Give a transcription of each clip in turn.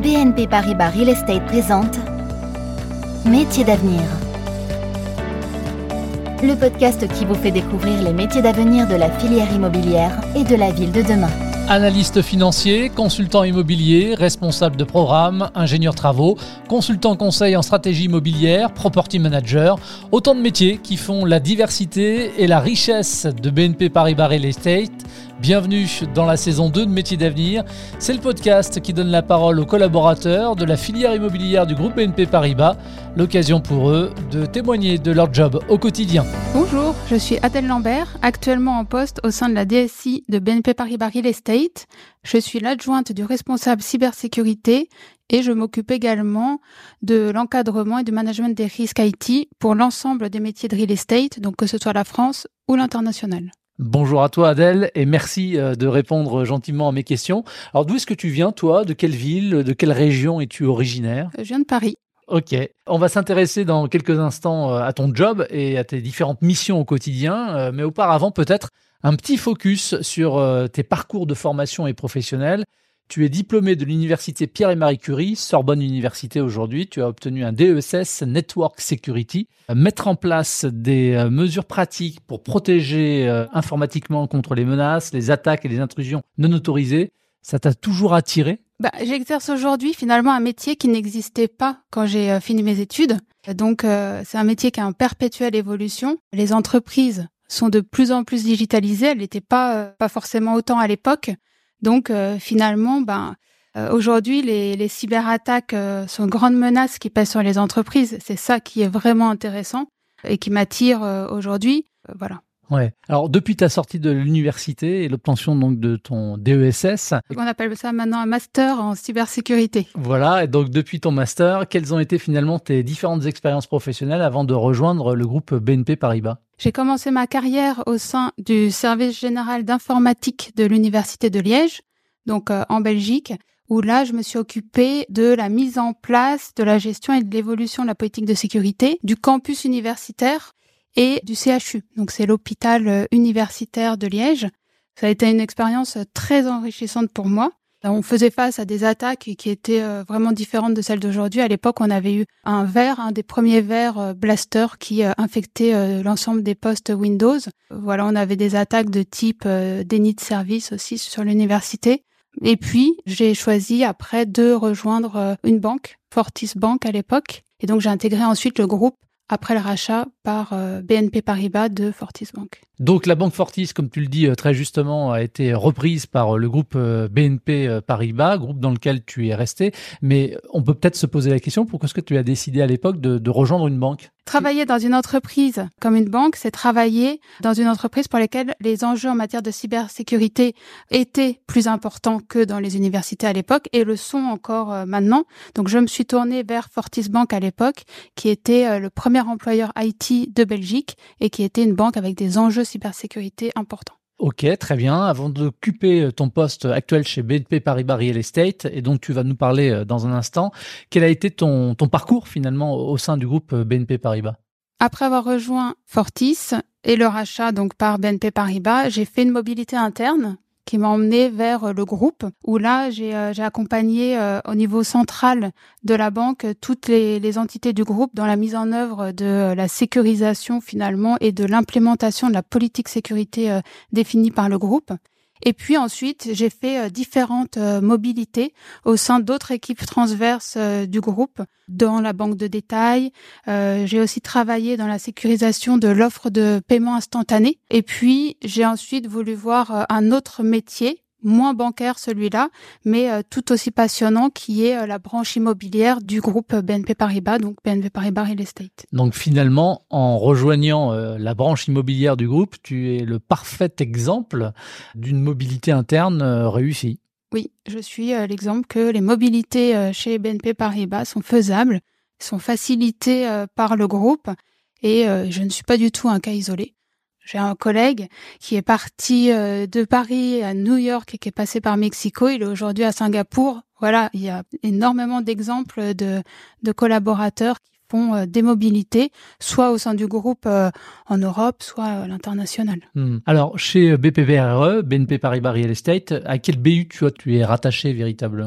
BNP Paribas Real Estate présente Métiers d'avenir. Le podcast qui vous fait découvrir les métiers d'avenir de la filière immobilière et de la ville de demain. Analyste financier, consultant immobilier, responsable de programme, ingénieur travaux, consultant conseil en stratégie immobilière, property manager, autant de métiers qui font la diversité et la richesse de BNP Paribas Real Estate. Bienvenue dans la saison 2 de Métiers d'avenir. C'est le podcast qui donne la parole aux collaborateurs de la filière immobilière du groupe BNP Paribas. L'occasion pour eux de témoigner de leur job au quotidien. Bonjour, je suis Adèle Lambert, actuellement en poste au sein de la DSI de BNP Paribas Real Estate. Je suis l'adjointe du responsable cybersécurité et je m'occupe également de l'encadrement et du management des risques IT pour l'ensemble des métiers de real estate, donc que ce soit la France ou l'international. Bonjour à toi Adèle et merci de répondre gentiment à mes questions. Alors d'où est-ce que tu viens toi? De quelle ville? De quelle région es-tu originaire? Je viens de Paris. Ok, on va s'intéresser dans quelques instants à ton job et à tes différentes missions au quotidien, mais auparavant peut-être un petit focus sur tes parcours de formation et professionnels. Tu es diplômé de l'université Pierre et Marie Curie, Sorbonne Université aujourd'hui. Tu as obtenu un DESS Network Security. Mettre en place des mesures pratiques pour protéger informatiquement contre les menaces, les attaques et les intrusions non autorisées, ça t'a toujours attiré? J'exerce aujourd'hui finalement un métier qui n'existait pas quand j'ai fini mes études. Donc c'est un métier qui est en perpétuelle évolution. Les entreprises sont de plus en plus digitalisées. Elles n'étaient pas forcément autant à l'époque. Donc finalement, aujourd'hui, les cyberattaques sont une grande menace qui pèse sur les entreprises. C'est ça qui est vraiment intéressant et qui m'attire aujourd'hui. Voilà. Ouais. Alors depuis ta sortie de l'université et l'obtention donc de ton DESS, on appelle ça maintenant un master en cybersécurité. Voilà. Et donc depuis ton master, quelles ont été finalement tes différentes expériences professionnelles avant de rejoindre le groupe BNP Paribas? J'ai commencé ma carrière au sein du service général d'informatique de l'université de Liège, donc en Belgique, où là, je me suis occupée de la mise en place, de la gestion et de l'évolution de la politique de sécurité du campus universitaire et du CHU. Donc, c'est l'hôpital universitaire de Liège. Ça a été une expérience très enrichissante pour moi. On faisait face à des attaques qui étaient vraiment différentes de celles d'aujourd'hui. À l'époque, on avait eu un des premiers vers Blaster qui infectait l'ensemble des postes Windows. Voilà, on avait des attaques de type déni de service aussi sur l'université. Et puis, j'ai choisi après de rejoindre une banque, Fortis Bank à l'époque. Et donc, j'ai intégré ensuite le groupe après le rachat par BNP Paribas de Fortis Bank. Donc la banque Fortis, comme tu le dis très justement, a été reprise par le groupe BNP Paribas, groupe dans lequel tu es resté. Mais on peut peut-être se poser la question, pourquoi est-ce que tu as décidé à l'époque de rejoindre une banque? Travailler dans une entreprise comme une banque, c'est travailler dans une entreprise pour laquelle les enjeux en matière de cybersécurité étaient plus importants que dans les universités à l'époque et le sont encore maintenant. Donc je me suis tournée vers Fortis Bank à l'époque, qui était le premier employeur IT de Belgique et qui était une banque avec des enjeux cybersécurité importants. Ok, très bien. Avant d'occuper ton poste actuel chez BNP Paribas Real Estate, et dont tu vas nous parler dans un instant, quel a été ton parcours finalement au sein du groupe BNP Paribas? Après avoir rejoint Fortis et le rachat donc par BNP Paribas, j'ai fait une mobilité interne qui m'a emmenée vers le groupe, où là, j'ai accompagné au niveau central de la banque toutes les entités du groupe dans la mise en œuvre de la sécurisation finalement et de l'implémentation de la politique sécurité définie par le groupe. Et puis ensuite, j'ai fait différentes mobilités au sein d'autres équipes transverses du groupe, dans la banque de détail. J'ai aussi travaillé dans la sécurisation de l'offre de paiement instantané. Et puis, j'ai ensuite voulu voir un autre métier, moins bancaire celui-là, mais tout aussi passionnant, qui est la branche immobilière du groupe BNP Paribas, donc BNP Paribas Real Estate. Donc finalement, en rejoignant la branche immobilière du groupe, tu es le parfait exemple d'une mobilité interne réussie. Oui, je suis l'exemple que les mobilités chez BNP Paribas sont faisables, sont facilitées par le groupe et je ne suis pas du tout un cas isolé. J'ai un collègue qui est parti de Paris à New York et qui est passé par Mexico. Il est aujourd'hui à Singapour. Voilà, il y a énormément d'exemples de collaborateurs qui font des mobilités, soit au sein du groupe en Europe, soit à l'international. Alors, chez BPPRE, BNP Paribas Real Estate, à quel BU tu es rattaché véritablement?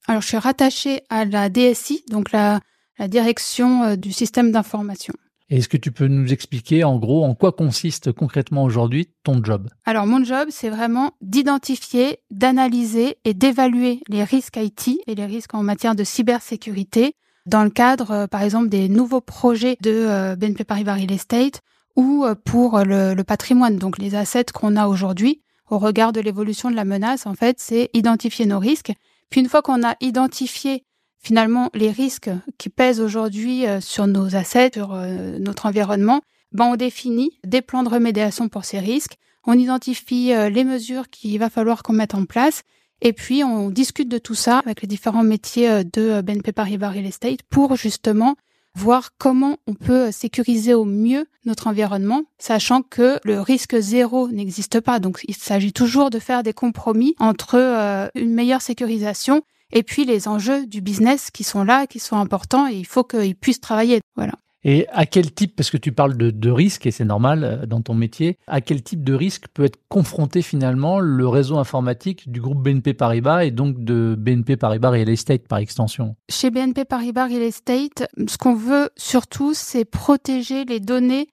Alors, je suis rattachée à la DSI, donc la direction du système d'information. Et est-ce que tu peux nous expliquer en gros en quoi consiste concrètement aujourd'hui ton job ? Alors, mon job, c'est vraiment d'identifier, d'analyser et d'évaluer les risques IT et les risques en matière de cybersécurité dans le cadre, par exemple, des nouveaux projets de BNP Paribas Real Estate ou pour le patrimoine, donc les assets qu'on a aujourd'hui. Au regard de l'évolution de la menace, en fait, c'est identifier nos risques. Puis une fois qu'on a identifié finalement les risques qui pèsent aujourd'hui sur nos assets, sur notre environnement, on définit des plans de remédiation pour ces risques. On identifie les mesures qu'il va falloir qu'on mette en place. Et puis, on discute de tout ça avec les différents métiers de BNP Paribas Real Estate pour justement voir comment on peut sécuriser au mieux notre environnement, sachant que le risque zéro n'existe pas. Donc, il s'agit toujours de faire des compromis entre une meilleure sécurisation et puis les enjeux du business qui sont là, qui sont importants, et il faut qu'ils puissent travailler. Voilà. Et à quel type, parce que tu parles de risque, et c'est normal dans ton métier, à quel type de risque peut être confronté finalement le réseau informatique du groupe BNP Paribas et donc de BNP Paribas Real Estate par extension ? Chez BNP Paribas Real Estate, ce qu'on veut surtout, c'est protéger les données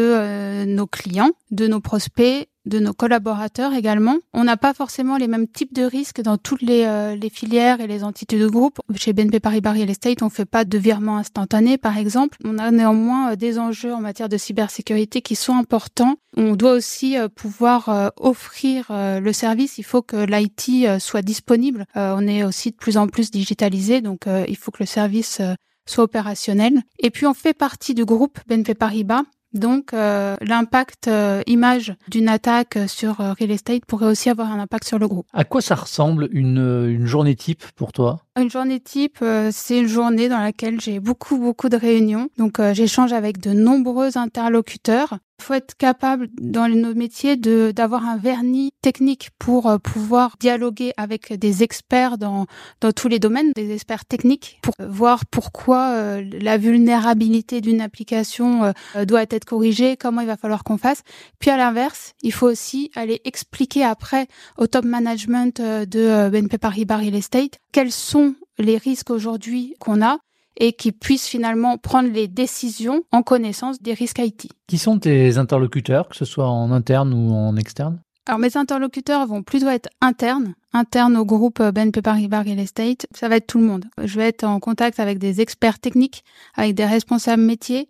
de nos clients, de nos prospects, de nos collaborateurs également. On n'a pas forcément les mêmes types de risques dans toutes les filières et les entités de groupe. Chez BNP Paribas Real Estate, on ne fait pas de virement instantané, par exemple. On a néanmoins des enjeux en matière de cybersécurité qui sont importants. On doit aussi pouvoir offrir le service. Il faut que l'IT soit disponible. On est aussi de plus en plus digitalisé, donc il faut que le service soit opérationnel. Et puis, on fait partie du groupe BNP Paribas. Donc, l'impact image d'une attaque sur Real Estate pourrait aussi avoir un impact sur le groupe. À quoi ça ressemble une journée type pour toi ? Une journée type, c'est une journée dans laquelle j'ai beaucoup de réunions. Donc, j'échange avec de nombreux interlocuteurs. Il faut être capable, dans nos métiers, d'avoir un vernis technique pour pouvoir dialoguer avec des experts dans tous les domaines, des experts techniques, pour voir pourquoi la vulnérabilité d'une application doit être corrigée, comment il va falloir qu'on fasse. Puis à l'inverse, il faut aussi aller expliquer après au top management de BNP Paribas Real Estate quels sont les risques aujourd'hui qu'on a et qui puissent finalement prendre les décisions en connaissance des risques IT. Qui sont tes interlocuteurs, que ce soit en interne ou en externe ? Alors, mes interlocuteurs vont plutôt être internes au groupe BNP Paribas Real Estate. Ça va être tout le monde. Je vais être en contact avec des experts techniques, avec des responsables métiers.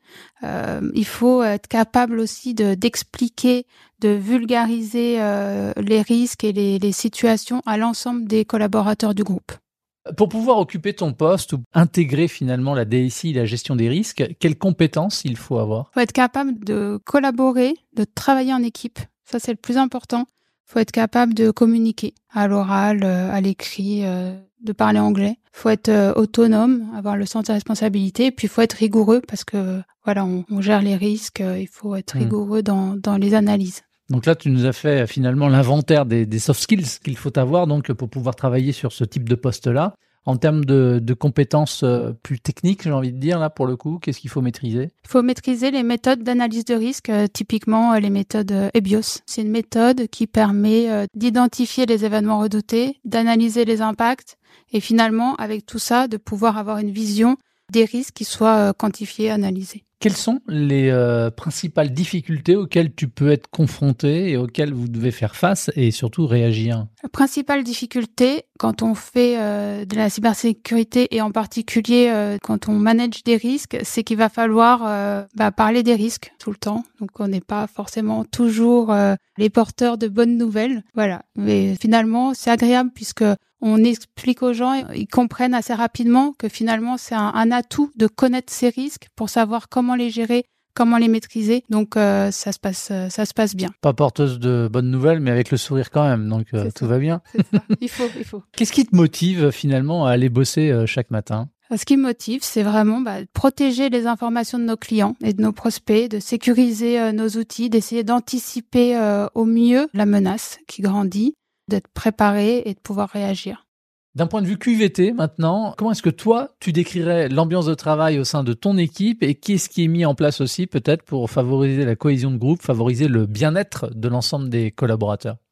Il faut être capable aussi d'expliquer, de vulgariser les risques et les situations à l'ensemble des collaborateurs du groupe. Pour pouvoir occuper ton poste ou intégrer finalement la DSI, la gestion des risques, quelles compétences il faut avoir ? Il faut être capable de collaborer, de travailler en équipe. Ça, c'est le plus important. Il faut être capable de communiquer à l'oral, à l'écrit, de parler anglais. Il faut être autonome, avoir le sens de responsabilité. Et puis, il faut être rigoureux parce que voilà, on gère les risques. Il faut être rigoureux dans les analyses. Donc là, tu nous as fait finalement l'inventaire des soft skills qu'il faut avoir donc pour pouvoir travailler sur ce type de poste-là. En termes de compétences plus techniques, j'ai envie de dire, là, pour le coup, qu'est-ce qu'il faut maîtriser ? Il faut maîtriser les méthodes d'analyse de risque, typiquement les méthodes EBIOS. C'est une méthode qui permet d'identifier les événements redoutés, d'analyser les impacts et finalement, avec tout ça, de pouvoir avoir une vision des risques qui soient quantifiés, analysés. Quelles sont les principales difficultés auxquelles tu peux être confronté et auxquelles vous devez faire face et surtout réagir ? La principale difficulté, quand on fait de la cybersécurité et en particulier quand on manage des risques, c'est qu'il va falloir parler des risques tout le temps. Donc on n'est pas forcément toujours les porteurs de bonnes nouvelles. Voilà. Mais finalement, c'est agréable puisque on explique aux gens, ils comprennent assez rapidement que finalement c'est un atout de connaître ces risques pour savoir comment les gérer, comment les maîtriser. Donc ça se passe bien. Pas porteuse de bonnes nouvelles, mais avec le sourire quand même. Donc tout va bien. C'est ça. Il faut. Qu'est-ce qui te motive finalement à aller bosser chaque matin ? Ce qui me motive, c'est vraiment de protéger les informations de nos clients et de nos prospects, de sécuriser nos outils, d'essayer d'anticiper au mieux la menace qui grandit, d'être préparé et de pouvoir réagir. D'un point de vue QVT maintenant, comment est-ce que toi, tu décrirais l'ambiance de travail au sein de ton équipe et qu'est-ce qui est mis en place aussi peut-être pour favoriser la cohésion de groupe, favoriser le bien-être de l'ensemble des collaborateurs ?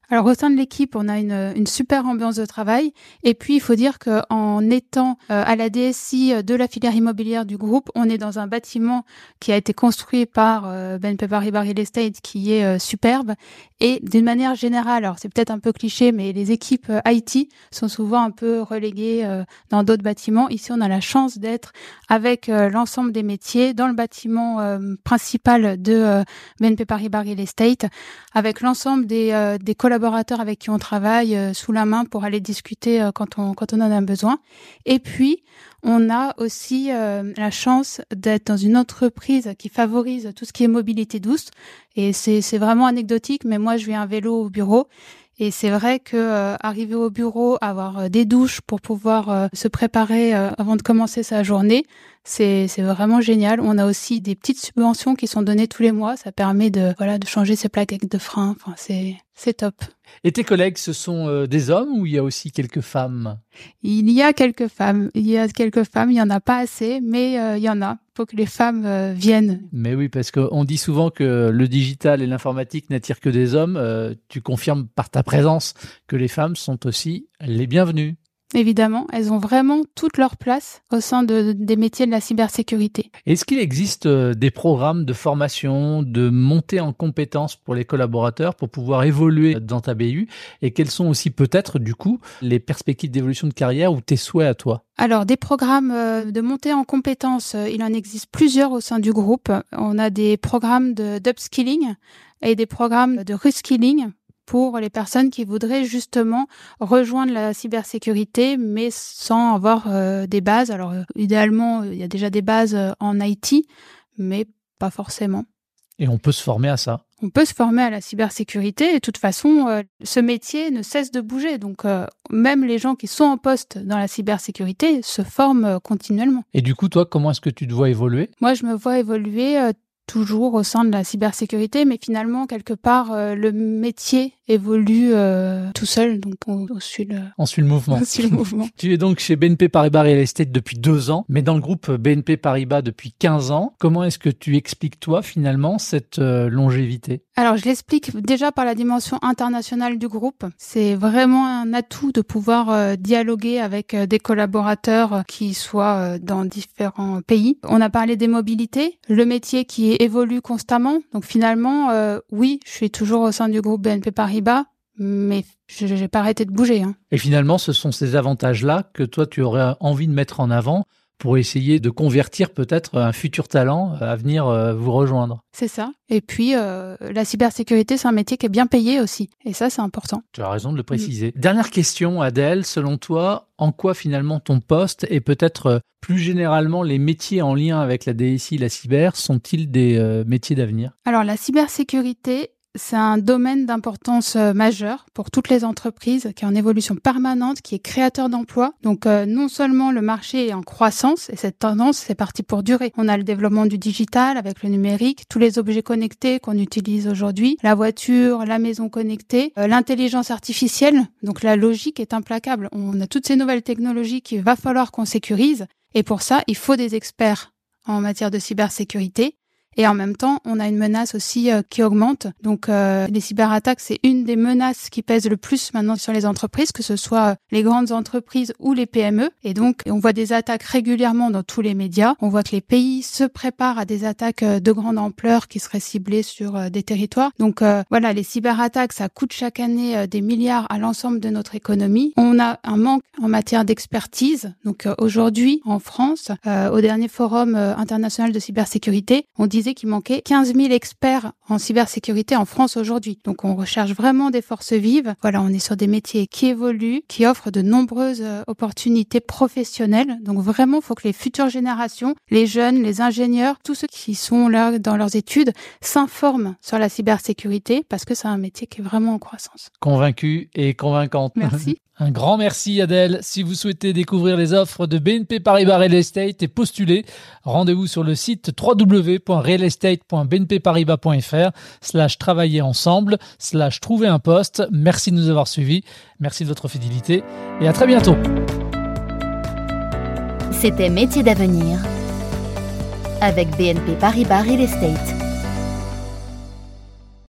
Alors au sein de l'équipe, on a une super ambiance de travail. Et puis il faut dire qu'en étant à la DSI de la filière immobilière du groupe, on est dans un bâtiment qui a été construit par BNP Paribas Real Estate, qui est superbe. Et d'une manière générale, alors c'est peut-être un peu cliché, mais les équipes IT sont souvent un peu reléguées dans d'autres bâtiments. Ici, on a la chance d'être avec l'ensemble des métiers dans le bâtiment principal de BNP Paribas Real Estate, avec l'ensemble des collaborateurs avec qui on travaille sous la main pour aller discuter quand on en a besoin. Et puis, on a aussi la chance d'être dans une entreprise qui favorise tout ce qui est mobilité douce. Et c'est vraiment anecdotique, mais moi, je viens à vélo au bureau. Et c'est vrai que arriver au bureau, avoir des douches pour pouvoir se préparer avant de commencer sa journée, c'est vraiment génial. On a aussi des petites subventions qui sont données tous les mois. Ça permet de changer ses plaquettes de frein. Enfin, c'est top. Et tes collègues, ce sont des hommes ou il y a aussi quelques femmes? Il y a quelques femmes. Il y en a pas assez, mais il y en a. Faut que les femmes viennent. Mais oui, parce qu'on dit souvent que le digital et l'informatique n'attirent que des hommes. Tu confirmes par ta présence que les femmes sont aussi les bienvenues. Évidemment, elles ont vraiment toute leur place au sein des métiers de la cybersécurité. Est-ce qu'il existe des programmes de formation, de montée en compétences pour les collaborateurs pour pouvoir évoluer dans ta BU? Et quelles sont aussi peut-être, du coup, les perspectives d'évolution de carrière ou tes souhaits à toi? Alors, des programmes de montée en compétences, il en existe plusieurs au sein du groupe. On a des programmes d'upskilling et des programmes de reskilling pour les personnes qui voudraient justement rejoindre la cybersécurité, mais sans avoir des bases. Alors, idéalement, il y a déjà des bases en IT, mais pas forcément. Et on peut se former à ça. On peut se former à la cybersécurité et de toute façon, ce métier ne cesse de bouger. Donc, même les gens qui sont en poste dans la cybersécurité se forment continuellement. Et du coup, toi, comment est-ce que tu te vois évoluer? Moi, je me vois évoluer toujours au sein de la cybersécurité, mais finalement, quelque part, le métier évolue tout seul, donc on suit le mouvement. On suit le mouvement. Tu es donc chez BNP Paribas Real Estate depuis 2 ans, mais dans le groupe BNP Paribas depuis 15 ans. Comment est-ce que tu expliques, toi, finalement, cette longévité? Alors, je l'explique déjà par la dimension internationale du groupe. C'est vraiment un atout de pouvoir dialoguer avec des collaborateurs qui soient dans différents pays. On a parlé des mobilités, le métier qui évolue constamment. Donc finalement, oui, je suis toujours au sein du groupe BNP Paribas, mais j'ai pas arrêté de bouger. Et finalement, ce sont ces avantages-là que toi, tu aurais envie de mettre en avant pour essayer de convertir peut-être un futur talent à venir vous rejoindre. C'est ça. Et puis, la cybersécurité, c'est un métier qui est bien payé aussi. Et ça, c'est important. Tu as raison de le préciser. Dernière question, Adèle. Selon toi, en quoi finalement ton poste et peut-être plus généralement les métiers en lien avec la DSI, la cyber, sont-ils des métiers d'avenir? Alors, la cybersécurité, c'est un domaine d'importance majeure pour toutes les entreprises, qui est en évolution permanente, qui est créateur d'emplois. Donc non seulement le marché est en croissance, et cette tendance, c'est parti pour durer. On a le développement du digital avec le numérique, tous les objets connectés qu'on utilise aujourd'hui, la voiture, la maison connectée, l'intelligence artificielle. Donc la logique est implacable. On a toutes ces nouvelles technologies qu'il va falloir qu'on sécurise. Et pour ça, il faut des experts en matière de cybersécurité. Et en même temps, on a une menace aussi qui augmente. Donc, les cyberattaques, c'est une des menaces qui pèsent le plus maintenant sur les entreprises, que ce soit les grandes entreprises ou les PME. Et donc, on voit des attaques régulièrement dans tous les médias. On voit que les pays se préparent à des attaques de grande ampleur qui seraient ciblées sur des territoires. Donc, voilà, les cyberattaques, ça coûte chaque année des milliards à l'ensemble de notre économie. On a un manque en matière d'expertise. Donc, aujourd'hui, en France, au dernier forum international de cybersécurité, on disait qu'il manquait 15 000 experts en cybersécurité en France aujourd'hui. Donc, on recherche vraiment des forces vives. Voilà, on est sur des métiers qui évoluent, qui offrent de nombreuses opportunités professionnelles. Donc, vraiment, il faut que les futures générations, les jeunes, les ingénieurs, tous ceux qui sont là dans leurs études, s'informent sur la cybersécurité parce que c'est un métier qui est vraiment en croissance. Convaincue et convaincante. Merci. Un grand merci Adèle. Si vous souhaitez découvrir les offres de BNP Paribas Real Estate et postuler, rendez-vous sur le site www.realestate.bnpparibas.fr/travailler ensemble/trouver un poste. Merci de nous avoir suivis. Merci de votre fidélité et à très bientôt. C'était Métiers d'avenir avec BNP Paribas Real Estate.